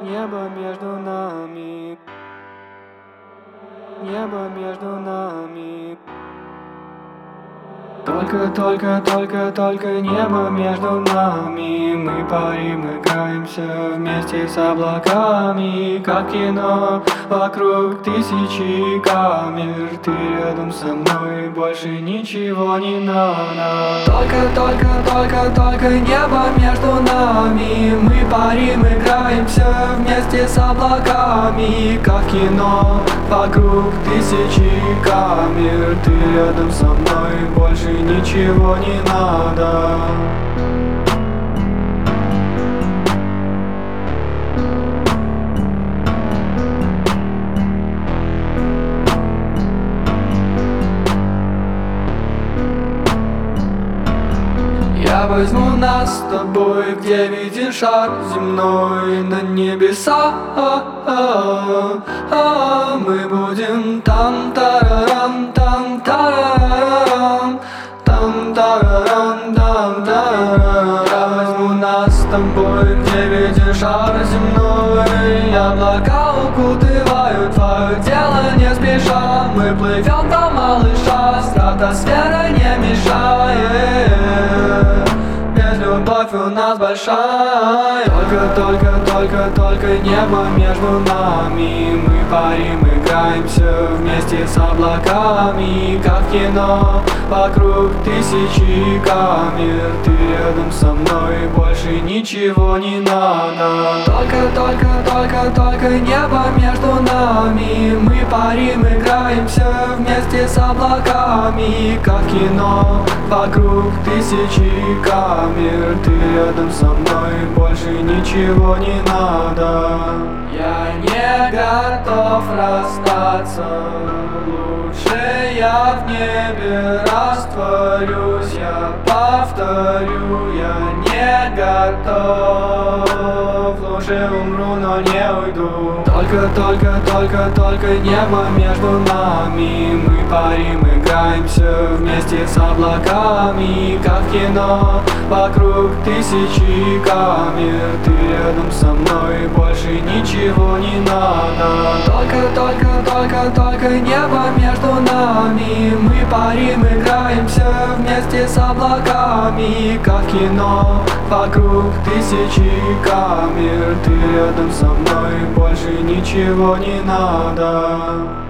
Небо между нами, небо между нами. Только небо между нами. Мы парим, играемся вместе с облаками. Как кино, вокруг тысячи камер. Ты рядом со мной, больше ничего не надо. Только небо между нами. Мы парим, играемся вместе с облаками. Как кино, вокруг тысячи камер. Ты рядом со мной, больше ничего не надо. Я возьму нас с тобой, где виден шар земной, на небеса. Мы будем там, тарарам, там, тарарам, там, тарарам, там, тарарам. Я возьму нас с тобой, где виден шар земной. Облака укутывают твое тело не спеша. Мы плывем до малыша, стратосфера не мешает. Любовь у нас большая. Только небо между нами. Мы парим, играемся вместе с облаками. Как кино, вокруг тысячи камер. Ты рядом со мной, больше ничего не надо. Только небо между нами. Мы парим, играемся вместе с облаками. Как кино, вокруг тысячи камер. Ты рядом со мной, больше ничего не надо. Я не готов расстаться. Лучше я в небе растворюсь. Я повторю, я не готов. Лучше умру, но не уйду. Только небо между нами. Мы парим, играемся вместе с облаками. Как кино, вокруг тысячи камер. Ты рядом со мной, больше ничего не надо. Только небо между нами. Мы парим, играемся вместе с облаками. Как кино, вокруг тысячи камер. Ты рядом со мной, больше ничего не надо.